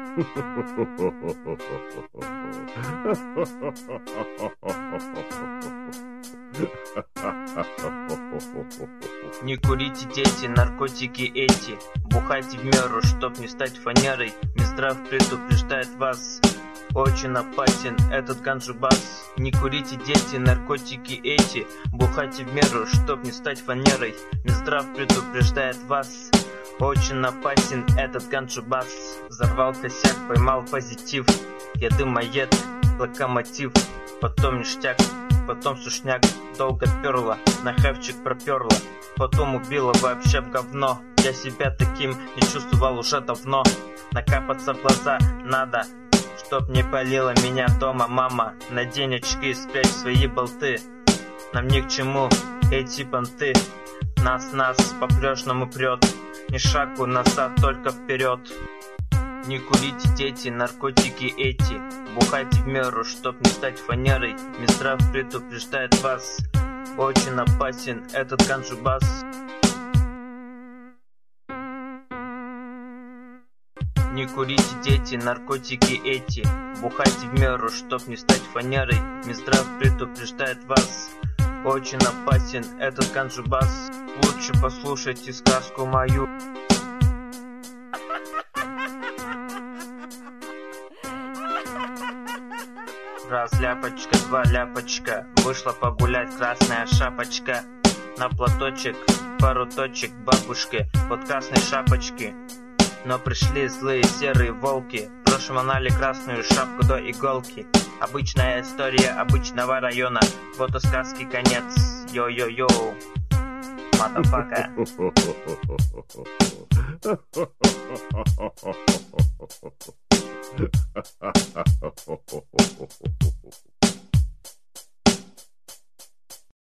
Не курите, дети, наркотики эти. Бухайте в меру, чтоб не стать фанерой. Минздрав предупреждает вас, очень опасен этот ганджубас. Не курите, дети, наркотики эти. Бухайте в меру, чтоб не стать фанерой. Минздрав предупреждает вас, очень опасен этот ганджубас. Взорвал косяк, поймал позитив. Я дымоед, локомотив. Потом ништяк, потом сушняк. Долго перла, на хавчик проперла. Потом убила вообще в говно. Я себя таким не чувствовал уже давно. Накапаться в глаза надо, чтоб не палила меня дома мама. Надень очки и спрячь свои болты. Нам ни к чему эти понты. Нас по-прежнему прет. Ни шагу назад, только вперед. Не курите, дети, наркотики эти. Бухайте в меру, чтоб не стать фанерой. Минздрав предупреждает вас, очень опасен этот ганджубас. Не курите, дети, наркотики эти. Бухайте в меру, чтоб не стать фанерой. Минздрав предупреждает вас, очень опасен этот ганджубас. Лучше послушайте сказку мою. Раз ляпочка, два ляпочка. Вышла погулять красная шапочка. На платочек, пару точек бабушки под красной шапочки. Но пришли злые серые волки. Прошмонали красную шапку до иголки. Обычная история обычного района. Вот и сказки конец. Йо-йо-йо, мадафака.